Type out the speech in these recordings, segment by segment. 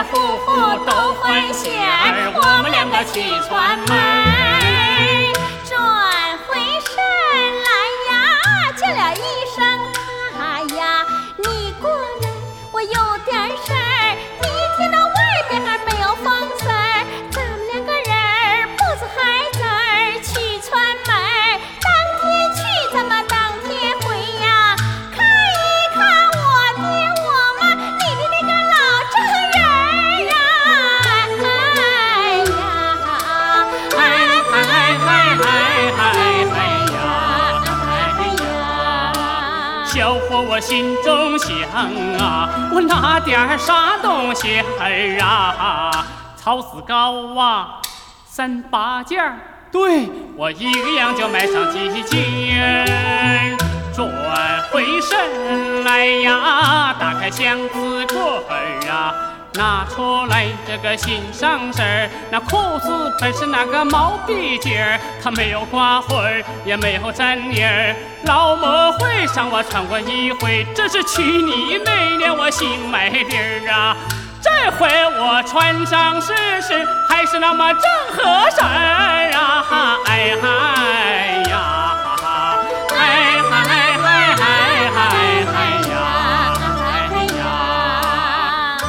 呼呼都回线儿，我们两个去串门儿。 转回身来呀，叫了一声妈呀，你过来，我有点事儿。你听到外边还没有风声儿，咱们两个人不子孩子儿去串门儿，当天去咱们当天回呀，看一看我爹我妈你的那个老丈人儿啊！哎呀， 小伙我心中想啊，我拿点啥东西儿啊？草丝糕啊，3、8件儿，对我一个样就买上几件。转回身来呀，打开箱子柜儿啊，拿出来这个新上身儿，那裤子本是那个毛笔尖儿，它没有刮灰儿，也没有粘泥儿。老模会上我穿过一回，这是去你那年我新买的儿啊。这回我穿上试试，还是那么正合身儿啊！哎嗨呀，哎嗨嗨嗨嗨嗨呀，哎呀！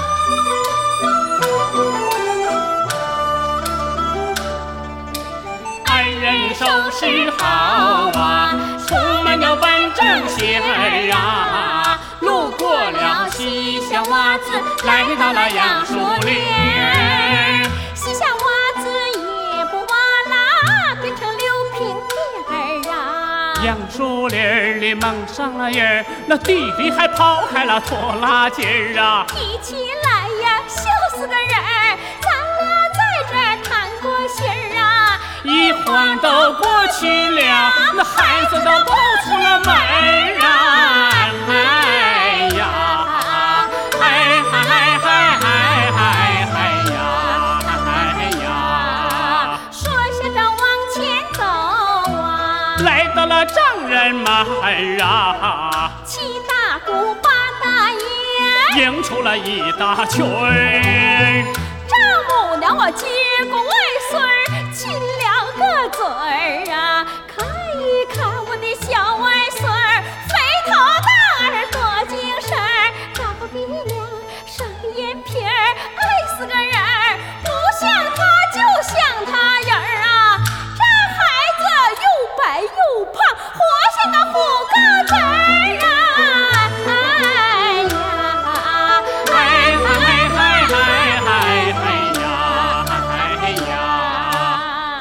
二人收拾好啊，出门要奔正鞋儿啊。路过了西夏洼子，来到了杨树林。 西夏娃子也不挖啦，变成6平地儿啊。 杨树林里蒙上了叶儿，那地里还刨开了拖拉机儿啊。 一起来呀，笑死个人儿，咱俩在这儿谈过心儿啊。 一晃都过去了，那孩子都都出了门儿啊！哎呀，哎嗨嗨嗨嗨嗨呀，哎呀！ 说下着往前走啊， 来到了丈人门儿啊， 七大姑八大爷， 迎出了一大群儿。 丈母娘我接过外孙儿，亲了个嘴儿啊，看一看我的小外孙儿，肥头大耳多精神儿，高鼻梁上眼皮儿，爱死个人儿，不像他就像他人儿啊，这孩子又白又胖，活像个虎羔子儿啊！哎呀， 哎嗨嗨嗨嗨嗨呀，哎呀！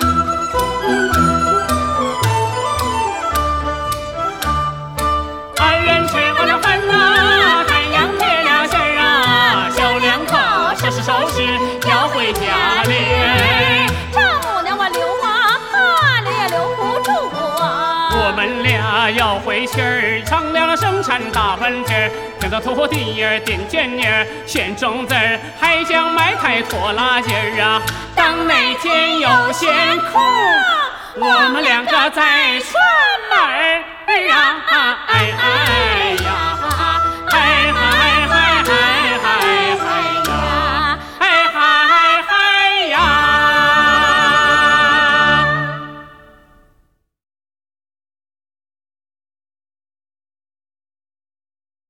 二人吃完了饭呐，太阳撇了线儿啊，小两口收拾收拾要回家哩。 丈母娘我留啊，怕了也留不住啊。 我们俩要回去儿，商量了生产大问题儿，听到土地儿顶尖泥儿，选种子儿，还想买台拖拉机儿啊。当那天有闲空，我们两个在串门儿啊。